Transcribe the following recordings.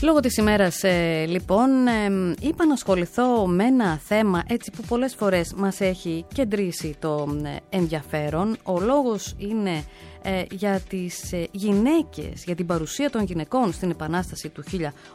Λόγω της ημέρας, λοιπόν, είπα να ασχοληθώ με ένα θέμα έτσι που πολλές φορές μας έχει κεντρήσει το ενδιαφέρον. Ο λόγος είναι για τις γυναίκες, για την παρουσία των γυναικών στην Επανάσταση του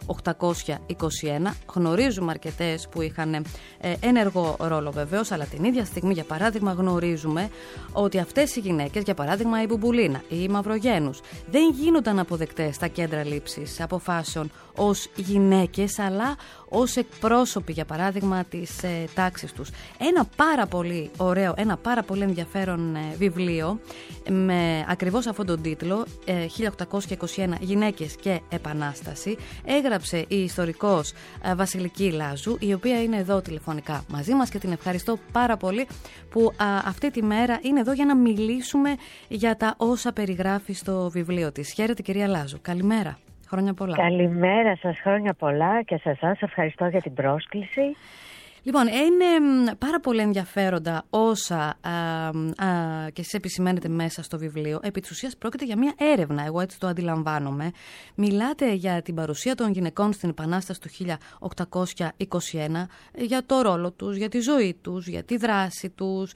1821. Γνωρίζουμε αρκετές που είχαν ενεργό ρόλο βεβαίως, αλλά την ίδια στιγμή, για παράδειγμα, γνωρίζουμε ότι αυτές οι γυναίκες, για παράδειγμα η Μπουμπουλίνα ή η Μαυρογένους, δεν γίνονταν αποδεκτές στα κέντρα λήψης αποφάσεων ως γυναίκες, αλλά ως εκπρόσωποι, για παράδειγμα, της τάξης τους. Ένα πάρα πολύ ωραίο, ένα πάρα πολύ ενδιαφέρον βιβλίο με ακριβώς αυτόν τον τίτλο, 1821 Γυναίκες και Επανάσταση, έγραψε η ιστορικός Βασιλική Λάζου, η οποία είναι εδώ τηλεφωνικά μαζί μας και την ευχαριστώ πάρα πολύ που αυτή τη μέρα είναι εδώ για να μιλήσουμε για τα όσα περιγράφει στο βιβλίο της. Χαίρετε, κυρία Λάζου. Καλημέρα. Χρόνια πολλά. Καλημέρα σας, χρόνια πολλά και σε εσάς ευχαριστώ για την πρόσκληση. Λοιπόν, είναι πάρα πολύ ενδιαφέροντα όσα και εσείς επισημαίνετε μέσα στο βιβλίο. Επί της ουσίας πρόκειται για μια έρευνα, εγώ έτσι το αντιλαμβάνομαι. Μιλάτε για την παρουσία των γυναικών στην Επανάσταση του 1821, για το ρόλο τους, για τη ζωή τους, για τη δράση τους,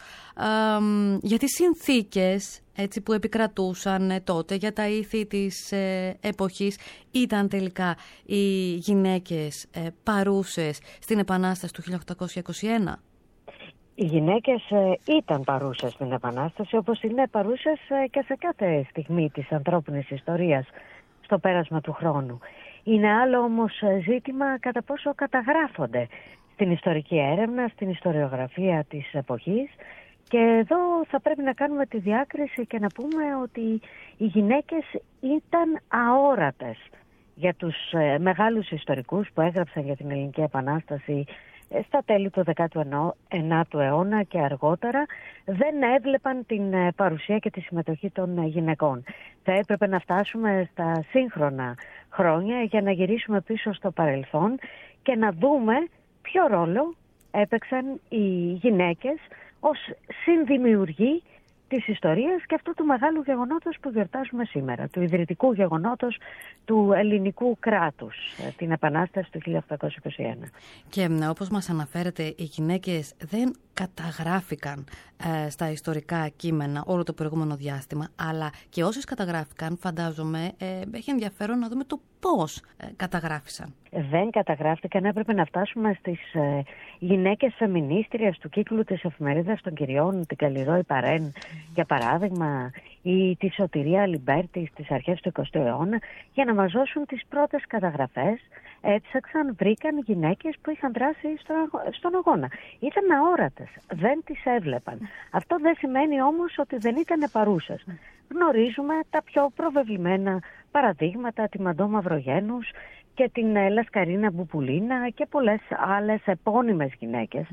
για τις συνθήκες έτσι που επικρατούσαν τότε, για τα ήθη της εποχής. Ήταν τελικά οι γυναίκες παρούσες στην Επανάσταση του 1821? Οι γυναίκες ήταν παρούσες στην Επανάσταση, όπως είναι παρούσες και σε κάθε στιγμή της ανθρώπινης ιστορίας στο πέρασμα του χρόνου. Είναι άλλο όμως ζήτημα κατά πόσο καταγράφονται στην ιστορική έρευνα, στην ιστοριογραφία της εποχής. Και εδώ θα πρέπει να κάνουμε τη διάκριση και να πούμε ότι οι γυναίκες ήταν αόρατες για τους μεγάλους ιστορικούς που έγραψαν για την Ελληνική Επανάσταση στα τέλη του 19ου αιώνα και αργότερα. Δεν έβλεπαν την παρουσία και τη συμμετοχή των γυναικών. Θα έπρεπε να φτάσουμε στα σύγχρονα χρόνια για να γυρίσουμε πίσω στο παρελθόν και να δούμε ποιο ρόλο έπαιξαν οι γυναίκες ως συνδημιουργοί της ιστορίας και αυτού του μεγάλου γεγονότος που γιορτάζουμε σήμερα, του ιδρυτικού γεγονότος του ελληνικού κράτους, την Επανάσταση του 1821. Και όπως μας αναφέρετε, οι γυναίκες δεν καταγράφηκαν στα ιστορικά κείμενα όλο το προηγούμενο διάστημα, αλλά και όσες καταγράφηκαν, φαντάζομαι, έχει ενδιαφέρον να δούμε το πώς καταγράφησαν. Δεν καταγράφηκαν, έπρεπε να φτάσουμε στις γυναίκες φεμινίστριες του κύκλου της Εφημερίδας των Κυριών, την Καλλιρόη Παρέν, για παράδειγμα, ή τη Σωτηρία Λιμπέρτη στις αρχές του 20ου αιώνα, για να μας δώσουν τις πρώτες καταγραφές. Έψαξαν, βρήκαν γυναίκες που είχαν δράσει στον αγώνα. Ήταν αόρατες, δεν τις έβλεπαν. Αυτό δεν σημαίνει όμως ότι δεν ήταν παρούσες. Γνωρίζουμε τα πιο προβεβλημένα παραδείγματα, τη Μαντώ Μαυρογένους και την Λασκαρίνα Μπουμπουλίνα και πολλές άλλες επώνυμες γυναίκες.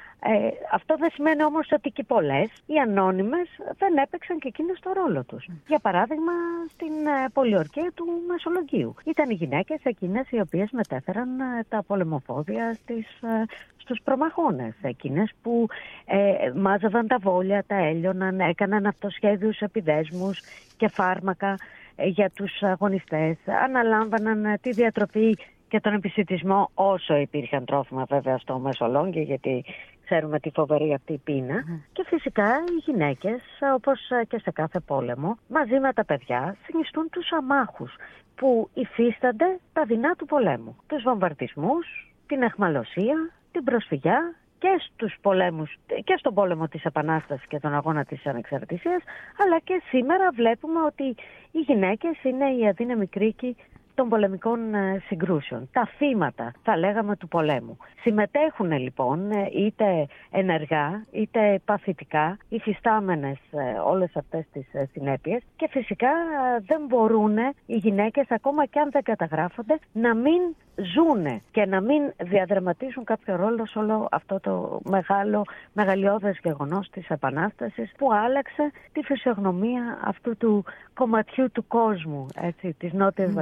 Αυτό δεν σημαίνει όμως ότι και πολλές, οι ανώνυμες, δεν έπαιξαν και εκείνες το ρόλο τους. Για παράδειγμα, στην πολιορκία του Μεσολογγίου. Ήταν οι γυναίκες εκείνες οι οποίες μετέφεραν τα πολεμοφόδια στους προμαχώνες. Εκείνες που μάζευαν τα βόλια, τα έλειωναν, έκαναν αυτοσχέδιους επιδέσμους και φάρμακα για τους αγωνιστές. Αναλάμβαναν τη διατροφή και τον επισιτισμό όσο υπήρχαν τρόφιμα βέβαια στο Μεσολόγγιο, γιατί ξέρουμε τη φοβερή αυτή πείνα. Και φυσικά οι γυναίκες, όπως και σε κάθε πόλεμο, μαζί με τα παιδιά συνιστούν τους αμάχους που υφίστανται τα δεινά του πολέμου. Τους βομβαρδισμούς, την αιχμαλωσία, την προσφυγιά και στους πολέμους, και στον πόλεμο της Επανάστασης και τον αγώνα της Ανεξαρτησίας, αλλά και σήμερα βλέπουμε ότι οι γυναίκες είναι οι αδύναμοι κρίκοι των πολεμικών συγκρούσεων, τα θύματα, θα λέγαμε, του πολέμου. Συμμετέχουν λοιπόν είτε ενεργά είτε παθητικά, υφιστάμενες όλες αυτές τις συνέπειες, και φυσικά δεν μπορούν οι γυναίκες, ακόμα και αν δεν καταγράφονται, να μην ζούνε και να μην διαδραματίζουν κάποιο ρόλο σε όλο αυτό το μεγαλειώδες γεγονός της Επανάστασης που άλλαξε τη φυσιογνωμία αυτού του κομματιού του κόσμου, έτσι, της Νότιας Βαλκανικής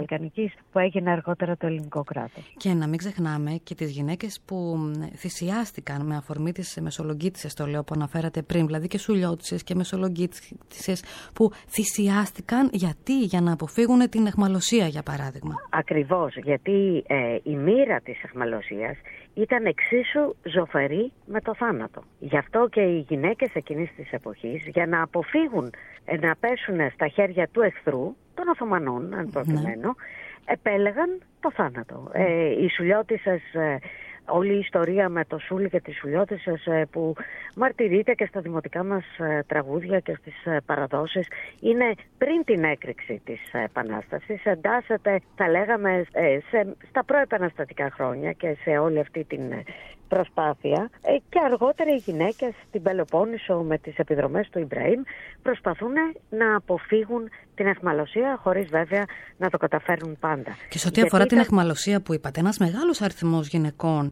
εποχής που έγινε αργότερα το ελληνικό κράτος. Και να μην ξεχνάμε και τις γυναίκες που θυσιάστηκαν με αφορμή τις μεσολογγίτισσες, το λέω, που αναφέρατε πριν, δηλαδή και σουλιώτισσες και μεσολογγίτισσες που θυσιάστηκαν για να αποφύγουν την αιχμαλωσία, για παράδειγμα. Ακριβώς, γιατί η μοίρα της αιχμαλωσίας ήταν εξίσου ζωφερή με το θάνατο. Γι' αυτό και οι γυναίκες εκείνης της εποχής, για να αποφύγουν να πέσουν στα χέρια του εχθρού, των Οθωμανών, αν προκειμένου, επέλεγαν το θάνατο. Οι σουλιώτισσες, όλη η ιστορία με το Σούλι και τις σουλιώτισσες που μαρτυρείται και στα δημοτικά μας τραγούδια και στις παραδόσεις, είναι πριν την έκρηξη της Επανάστασης. Εντάσσεται, θα λέγαμε, στα προεπαναστατικά χρόνια και σε όλη αυτή την προσπάθεια, και αργότερα οι γυναίκες στην Πελοπόννησο με τις επιδρομές του Ιμπραήμ προσπαθούν να αποφύγουν την αιχμαλωσία, χωρίς βέβαια να το καταφέρουν πάντα. Και σε ό,τι αφορά την αιχμαλωσία που είπατε, ένας μεγάλος αριθμός γυναικών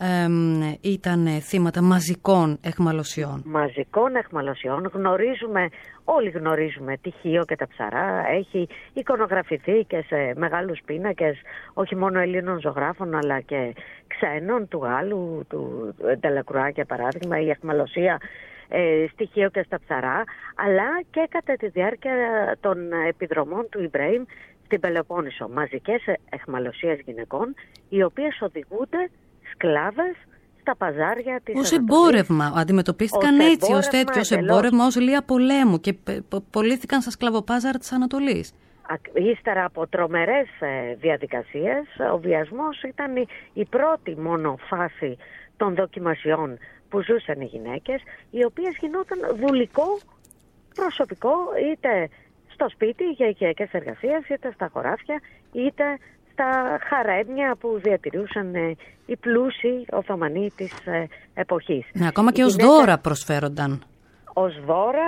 ήταν θύματα μαζικών αιχμαλωσιών. Μαζικών αιχμαλωσιών. Όλοι γνωρίζουμε τη Χίο και τα Ψαρά. Έχει εικονογραφηθεί και σε μεγάλους πίνακες, όχι μόνο Ελλήνων ζωγράφων αλλά και ξένων, του Γάλλου, του Ντελακρουά για παράδειγμα, η αιχμαλωσία στη Χίο και στα Ψαρά, αλλά και κατά τη διάρκεια των επιδρομών του Ιμπραήμ στην Πελοπόννησο. Μαζικές αιχμαλωσίες γυναικών, οι οποίες οδηγούνται σκλάβες στα παζάρια της ως εμπόρευμα, αντιμετωπίστηκαν έτσι, ως τέτοιο, ως εμπόρευμα, ως λία πολέμου και πωλήθηκαν στα σκλαβοπάζαρα της Ανατολής. Ύστερα από τρομερές διαδικασίες, ο βιασμός ήταν η πρώτη μόνο φάση των δοκιμασιών που ζούσαν οι γυναίκες, οι οποίες γινόταν δουλικό προσωπικό, είτε στο σπίτι για οικιακές εργασίες, είτε στα χωράφια, είτε στα χαρέμια που διατηρούσαν οι πλούσιοι Οθωμανοί της εποχής. Ναι, ακόμα και ως δώρα προσφέρονταν. Ως δώρα,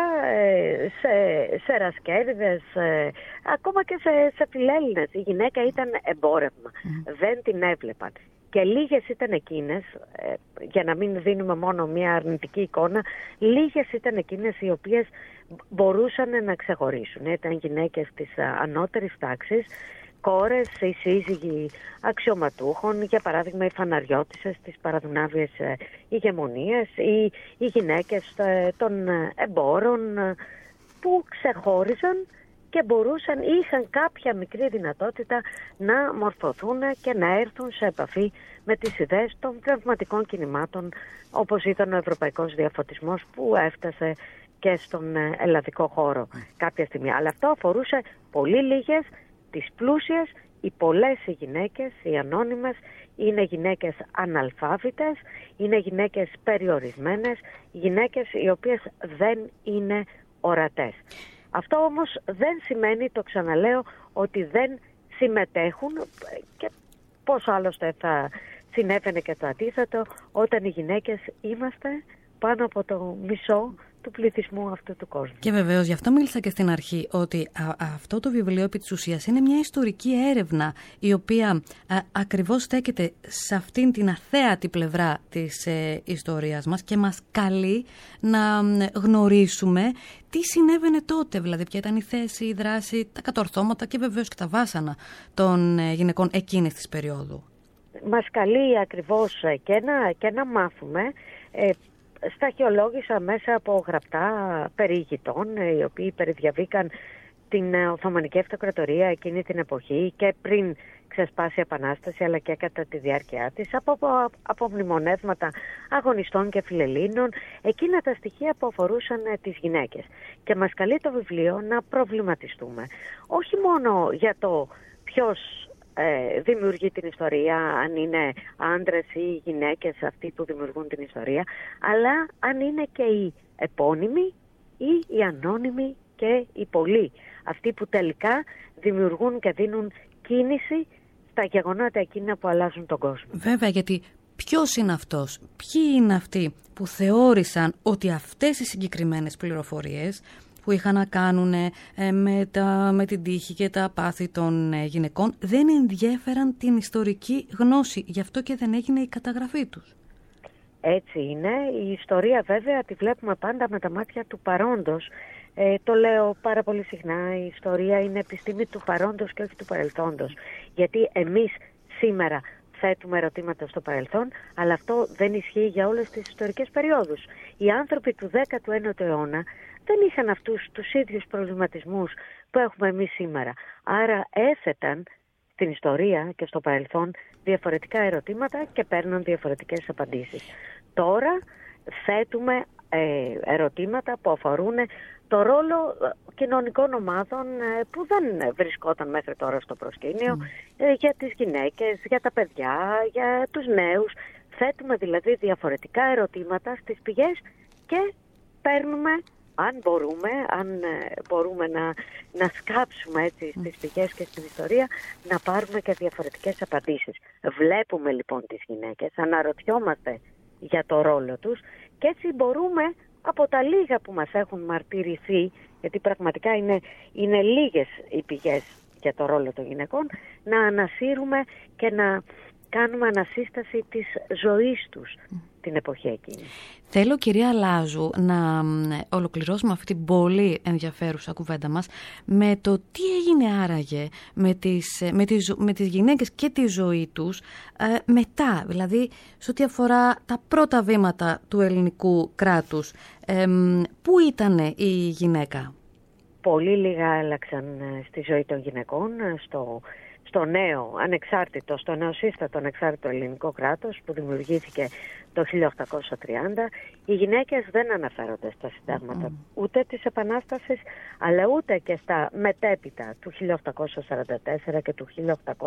σε ρασκέριδες, ακόμα και σε φιλέλληνες. Η γυναίκα ήταν εμπόρευμα, δεν την έβλεπαν. Και λίγες ήταν εκείνες, για να μην δίνουμε μόνο μια αρνητική εικόνα, λίγες ήταν εκείνες οι οποίες μπορούσαν να ξεχωρίσουν. Ήταν γυναίκες της ανώτερης τάξης, κόρες ή σύζυγοι αξιωματούχων, για παράδειγμα οι φαναριώτισσες της παραδουνάβιες ηγεμονίας ή οι γυναίκες των εμπόρων που ξεχώριζαν και είχαν κάποια μικρή δυνατότητα να μορφωθούν και να έρθουν σε επαφή με τις ιδέες των πνευματικών κινημάτων, όπως ήταν ο Ευρωπαϊκός Διαφωτισμός που έφτασε και στον ελλαδικό χώρο κάποια στιγμή. Αλλά αυτό αφορούσε πολύ λίγες, τις πλούσιες. Οι πολλές οι γυναίκες, οι ανώνυμες, είναι γυναίκες αναλφάβητες, είναι γυναίκες περιορισμένες, γυναίκες οι οποίες δεν είναι ορατές. Αυτό όμως δεν σημαίνει, το ξαναλέω, ότι δεν συμμετέχουν, και πώς άλλωστε θα συνέβαινε και το αντίθετο, όταν οι γυναίκες είμαστε πάνω από το μισό του πληθυσμού αυτού του κόσμου. Και βεβαίως, γι' αυτό μίλησα και στην αρχή, ότι αυτό το βιβλίο επί της ουσίας είναι μια ιστορική έρευνα, η οποία ακριβώς στέκεται σε αυτήν την αθέατη πλευρά της ιστορίας μας και μας καλεί να γνωρίσουμε τι συνέβαινε τότε, δηλαδή ποια ήταν η θέση, η δράση, τα κατορθώματα και βεβαίως και τα βάσανα των γυναικών εκείνης της περίοδου. Μας καλεί ακριβώς και να μάθουμε. Σταχυολόγησα μέσα από γραπτά περιηγητών, οι οποίοι περιδιαβήκαν την Οθωμανική Αυτοκρατορία εκείνη την εποχή και πριν ξεσπάσει η Επανάσταση, αλλά και κατά τη διάρκεια της, από μνημονεύματα αγωνιστών και φιλελλήνων, εκείνα τα στοιχεία που αφορούσαν τις γυναίκες. Και μας καλεί το βιβλίο να προβληματιστούμε όχι μόνο για το ποιος δημιουργεί την ιστορία, αν είναι άντρες ή γυναίκες αυτοί που δημιουργούν την ιστορία, αλλά αν είναι και οι επώνυμοι ή οι ανώνυμοι και οι πολλοί, αυτοί που τελικά δημιουργούν και δίνουν κίνηση στα γεγονότα εκείνα που αλλάζουν τον κόσμο. Βέβαια, γιατί ποιος είναι αυτός, ποιοι είναι αυτοί που θεώρησαν ότι αυτές οι συγκεκριμένες πληροφορίες που είχαν να κάνουν με την τύχη και τα πάθη των γυναικών δεν ενδιέφεραν την ιστορική γνώση, γι' αυτό και δεν έγινε η καταγραφή τους. Έτσι είναι. Η ιστορία βέβαια τη βλέπουμε πάντα με τα μάτια του παρόντος. Το λέω πάρα πολύ συχνά, η ιστορία είναι επιστήμη του παρόντος και όχι του παρελθόντος. Γιατί εμείς σήμερα θέτουμε ερωτήματα στο παρελθόν, αλλά αυτό δεν ισχύει για όλες τις ιστορικές περιόδους. Οι άνθρωποι του 19ου αιώνα δεν είχαν αυτούς τους ίδιους προβληματισμούς που έχουμε εμείς σήμερα. Άρα έθεταν στην ιστορία και στο παρελθόν διαφορετικά ερωτήματα και παίρνουν διαφορετικές απαντήσεις. Τώρα θέτουμε ερωτήματα που αφορούν το ρόλο κοινωνικών ομάδων που δεν βρισκόταν μέχρι τώρα στο προσκήνιο, για τις γυναίκες, για τα παιδιά, για τους νέους. Θέτουμε δηλαδή διαφορετικά ερωτήματα στις πηγές και παίρνουμε, αν μπορούμε να σκάψουμε έτσι στις πηγές και στην ιστορία, να πάρουμε και διαφορετικές απαντήσεις. Βλέπουμε λοιπόν τις γυναίκες, αναρωτιόμαστε για το ρόλο τους και έτσι μπορούμε από τα λίγα που μας έχουν μαρτυρηθεί, γιατί πραγματικά είναι λίγες οι πηγές για το ρόλο των γυναικών, να ανασύρουμε και να κάνουμε ανασύσταση της ζωής τους την εποχή εκείνη. Θέλω, κυρία Λάζου, να ολοκληρώσουμε αυτή την πολύ ενδιαφέρουσα κουβέντα μας με το τι έγινε άραγε με τις γυναίκες και τη ζωή τους μετά, δηλαδή σε ό,τι αφορά τα πρώτα βήματα του ελληνικού κράτους. Πού ήταν η γυναίκα? Πολύ λίγα άλλαξαν στη ζωή των γυναικών, στο νέο ανεξάρτητο, στο νεοσύστατο ανεξάρτητο ελληνικό κράτος που δημιουργήθηκε το 1830. Οι γυναίκες δεν αναφέρονται στα συντάγματα ούτε της Επανάστασης, αλλά ούτε και στα μετέπειτα του 1844 και του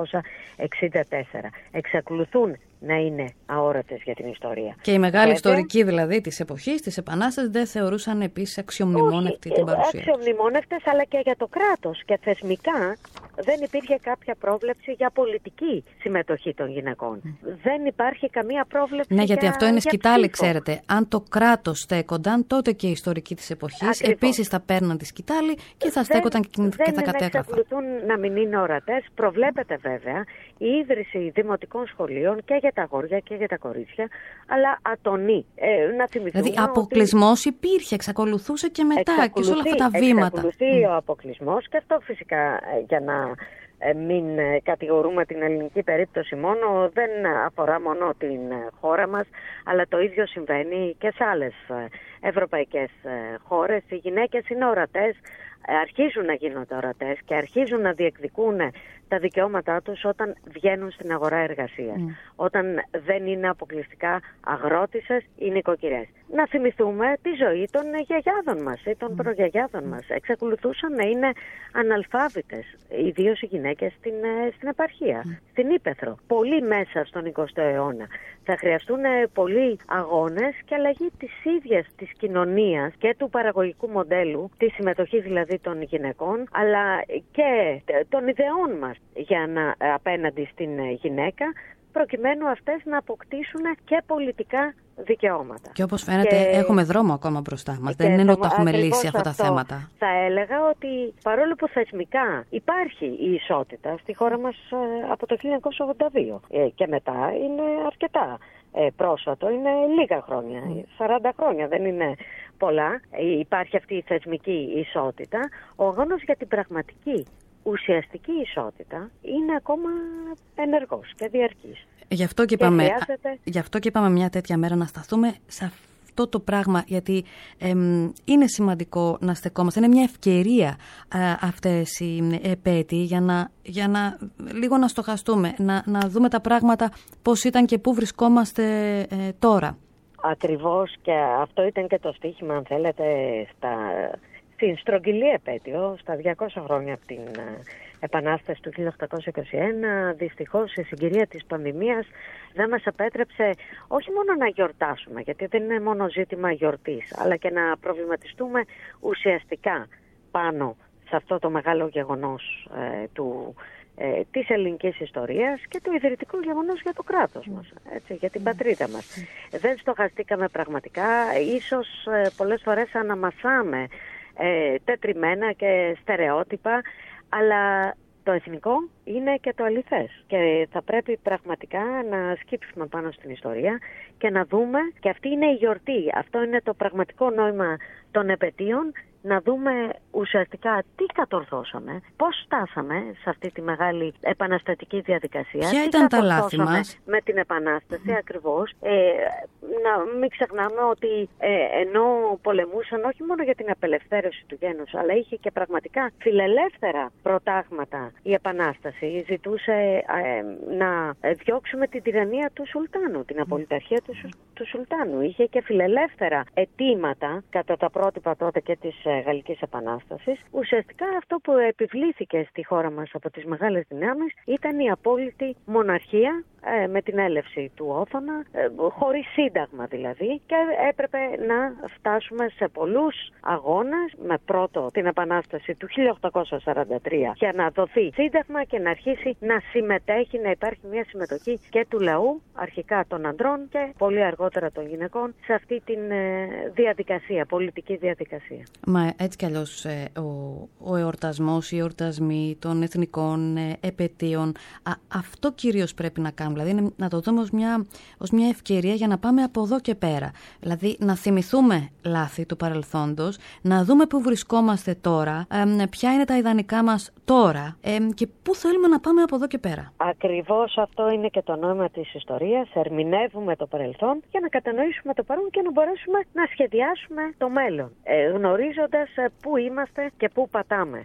1864. Εξακολουθούν να είναι αόρατες για την ιστορία. Και οι μεγάλοι ιστορικοί δηλαδή της εποχής, της Επανάστασης, δεν θεωρούσαν επίσης αξιομνημόνευτη την παρουσία. Αξιομνημόνευτες, αλλά και για το κράτος και θεσμικά δεν υπήρχε κάποια πρόβλεψη για πολιτική συμμετοχή των γυναικών. Δεν υπάρχει καμία πρόβλεψη. Ναι, γιατί αυτό είναι σκητάλη, ξέρετε. Αν το κράτος στέκονταν, τότε και οι ιστορικοί της εποχής επίσης θα παίρναν τη σκητάλη και θα στέκονταν και θα κατέγραφαν. Εξακολουθούν να μην είναι ορατές. Προβλέπεται βέβαια η ίδρυση δημοτικών σχολείων και για τα αγόρια και για τα κορίτσια, αλλά ατονή. Να θυμηθούμε. Δηλαδή, αποκλεισμός υπήρχε, εξακολουθούσε και μετά και σε όλα αυτά τα βήματα. Εξακολουθεί ο αποκλεισμός και αυτό φυσικά για να μην κατηγορούμε την ελληνική περίπτωση μόνο, δεν αφορά μόνο την χώρα μας, αλλά το ίδιο συμβαίνει και σε άλλες ευρωπαϊκές χώρες. Οι γυναίκες είναι ορατές, αρχίζουν να γίνονται ορατές και αρχίζουν να διεκδικούν τα δικαιώματά τους όταν βγαίνουν στην αγορά εργασίας. Όταν δεν είναι αποκλειστικά αγρότισσες ή νοικοκυρές. Να θυμηθούμε τη ζωή των γιαγιάδων μας ή των προγιαγιάδων μας. Εξακολουθούσαν να είναι αναλφάβητες, ιδίως οι γυναίκες στην επαρχία, στην Ύπαιθρο. Πολύ μέσα στον 20ο αιώνα. Θα χρειαστούν πολλοί αγώνες και αλλαγή της ίδιας της κοινωνίας και του παραγωγικού μοντέλου, τη συμμετοχή δηλαδή των γυναικών, αλλά και των ιδεών μας απέναντι στην γυναίκα, προκειμένου αυτές να αποκτήσουν και πολιτικά δικαιώματα. Και όπως φαίνεται έχουμε δρόμο ακόμα μπροστά μας. Δεν είναι ότι έχουμε λύσει αυτά τα θέματα. Θα έλεγα ότι παρόλο που θεσμικά υπάρχει η ισότητα στη χώρα μας από το 1982 και μετά είναι αρκετά πρόσφατο, είναι λίγα χρόνια, 40 χρόνια, δεν είναι πολλά. Υπάρχει αυτή η θεσμική ισότητα. Ο αγώνας για την πραγματική ουσιαστική ισότητα είναι ακόμα ενεργός και διαρκής. Γι' αυτό και είπαμε μια τέτοια μέρα να σταθούμε σε αυτό το πράγμα, γιατί είναι σημαντικό να στεκόμαστε. Είναι μια ευκαιρία αυτές οι επέτειοι για να λίγο να στοχαστούμε, να δούμε τα πράγματα πώς ήταν και πού βρισκόμαστε τώρα. Ακριβώς, και αυτό ήταν και το στοίχημα, αν θέλετε, στην στρογγυλή επέτειο, στα 200 χρόνια από την Επανάσταση του 1821, δυστυχώς η συγκυρία της πανδημίας δεν μας επέτρεψε όχι μόνο να γιορτάσουμε, γιατί δεν είναι μόνο ζήτημα γιορτής, αλλά και να προβληματιστούμε ουσιαστικά πάνω σε αυτό το μεγάλο γεγονός της ελληνικής ιστορίας και το ιδρυτικό γεγονός για το κράτος μας, έτσι, για την πατρίδα μας. Δεν στοχαστήκαμε πραγματικά, ίσως πολλές φορές αναμασάμε τετριμένα και στερεότυπα, αλλά το εθνικό είναι και το αληθές και θα πρέπει πραγματικά να σκύψουμε πάνω στην ιστορία και να δούμε, και αυτή είναι η γιορτή, αυτό είναι το πραγματικό νόημα των επετείων, να δούμε ουσιαστικά τι κατορθώσαμε, πώς φτάσαμε σε αυτή τη μεγάλη επαναστατική διαδικασία. Ποια ήταν τα λάθη μας με την Επανάσταση ακριβώς. Να μην ξεχνάμε ότι ενώ πολεμούσαν όχι μόνο για την απελευθέρωση του γένους, αλλά είχε και πραγματικά φιλελεύθερα προτάγματα η Επανάσταση. Ζητούσε να διώξουμε την τυραννία του Σουλτάνου, την απολυταρχία του Σουλτάνου. Είχε και φιλελεύθερα αιτήματα κατά τα πρότυπα τότε και της Γαλλικής Επανάστασης. Ουσιαστικά αυτό που επιβλήθηκε στη χώρα μας από τις μεγάλες δυνάμεις ήταν η απόλυτη μοναρχία με την έλευση του Όθωνα, χωρίς σύνταγμα δηλαδή, και έπρεπε να φτάσουμε σε πολλούς αγώνες, με πρώτο την Επανάσταση του 1843 για να δοθεί σύνταγμα και να αρχίσει να συμμετέχει, να υπάρχει μια συμμετοχή και του λαού, αρχικά των ανδρών και πολύ αργότερα των γυναικών, σε αυτή τη διαδικασία, πολιτική διαδικασία. Μα έτσι κι αλλιώς ο εορτασμός, οι εορτασμοί των εθνικών επετείων, αυτό κυρίως πρέπει να κάνουμε. Δηλαδή να το δούμε ως μια ευκαιρία για να πάμε από εδώ και πέρα. Δηλαδή να θυμηθούμε λάθη του παρελθόντος, να δούμε πού βρισκόμαστε τώρα, ποια είναι τα ιδανικά μας τώρα και πού θέλουμε να πάμε από εδώ και πέρα. Ακριβώς αυτό είναι και το νόημα της ιστορίας. Ερμηνεύουμε το παρελθόν για να κατανοήσουμε το παρόν και να μπορέσουμε να σχεδιάσουμε το μέλλον, γνωρίζοντας πού είμαστε και πού πατάμε.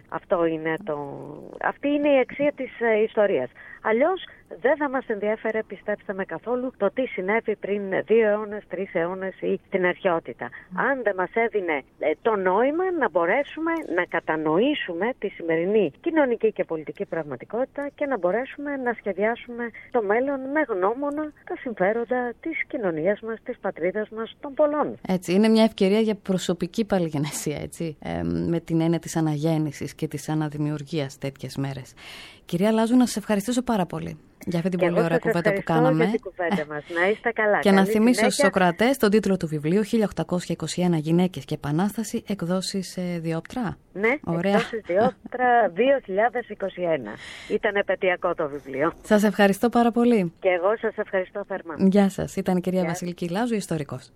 Αυτή είναι η αξία της ιστορίας. Αλλιώς δεν θα μας ενδιέφερε, πιστέψτε με, καθόλου το τι συνέβη πριν 2 αιώνες, 3 αιώνες ή στην αρχαιότητα. Αν δεν μας έδινε το νόημα να μπορέσουμε να κατανοήσουμε τη σημερινή κοινωνική και πολιτική πραγματικότητα και να μπορέσουμε να σχεδιάσουμε το μέλλον με γνώμονα τα συμφέροντα της κοινωνίας μας, της πατρίδας μας, των πολλών. Έτσι, είναι μια ευκαιρία για προσωπική παλιγενεσία, έτσι, με την έννοια της αναγέννησης και της αναδημιουργίας τέτοιες μέρες. Κυρία Λάζου, να σας ευχαριστήσω πάρα πολύ για αυτή την πολύ ωραία κουβέντα που κάναμε. Για την κουβέντα μας. Να είστε καλά. Και να θυμίσω στους ακροατές τον τίτλο του βιβλίου 1821 Γυναίκες και Επανάσταση, εκδόσεις Διόπτρα. Ναι, ωραία. Εκδόσεις Διόπτρα 2021. Ήταν επαιτειακό το βιβλίο. Σας ευχαριστώ πάρα πολύ. Και εγώ σας ευχαριστώ θερμά. Γεια σας. Ήταν η κυρία Βασιλική Λάζου, ιστορικός.